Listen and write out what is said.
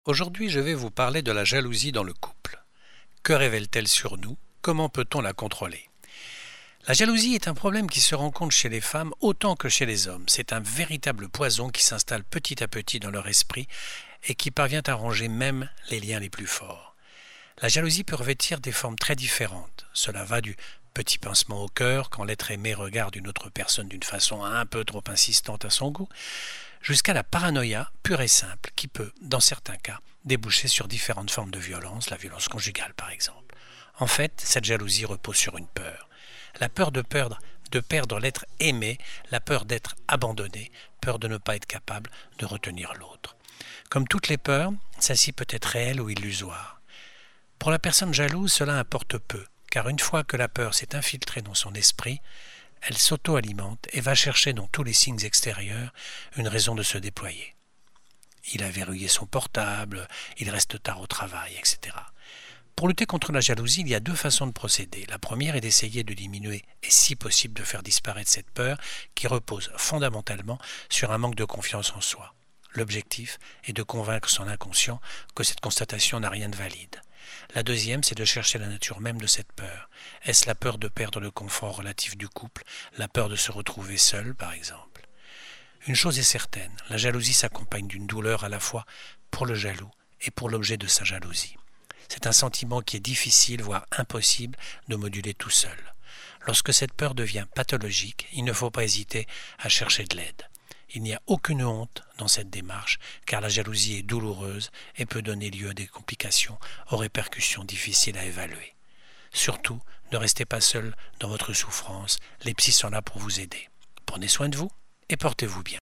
Aujourd'hui, je vais vous parler de la jalousie dans le couple. Que révèle-t-elle sur nous? Comment peut-on la contrôler? La jalousie est un problème qui se rencontre chez les femmes autant que chez les hommes. C'est un véritable poison qui s'installe petit à petit dans leur esprit et qui parvient à ronger même les liens les plus forts. La jalousie peut revêtir des formes très différentes. Cela va du petit pincement au cœur quand l'être aimé regarde une autre personne d'une façon un peu trop insistante à son goût, jusqu'à la paranoïa pure et simple qui peut, dans certains cas, déboucher sur différentes formes de violence, la violence conjugale par exemple. En fait, cette jalousie repose sur une peur. La peur de perdre l'être aimé, la peur d'être abandonné, peur de ne pas être capable de retenir l'autre. Comme toutes les peurs, celle-ci peut être réelle ou illusoire. Pour la personne jalouse, cela importe peu, car une fois que la peur s'est infiltrée dans son esprit, elle s'auto-alimente et va chercher dans tous les signes extérieurs une raison de se déployer. Il a verrouillé son portable, il reste tard au travail, etc. Pour lutter contre la jalousie, il y a deux façons de procéder. La première est d'essayer de diminuer et si possible de faire disparaître cette peur qui repose fondamentalement sur un manque de confiance en soi. L'objectif est de convaincre son inconscient que cette constatation n'a rien de valide. La deuxième, c'est de chercher la nature même de cette peur. Est-ce la peur de perdre le confort relatif du couple, la peur de se retrouver seul, par exemple? Une chose est certaine, la jalousie s'accompagne d'une douleur à la fois pour le jaloux et pour l'objet de sa jalousie. C'est un sentiment qui est difficile, voire impossible, de moduler tout seul. Lorsque cette peur devient pathologique, il ne faut pas hésiter à chercher de l'aide. Il n'y a aucune honte dans cette démarche, car la jalousie est douloureuse et peut donner lieu à des complications aux répercussions difficiles à évaluer. Surtout, ne restez pas seul dans votre souffrance, les psys sont là pour vous aider. Prenez soin de vous et portez-vous bien.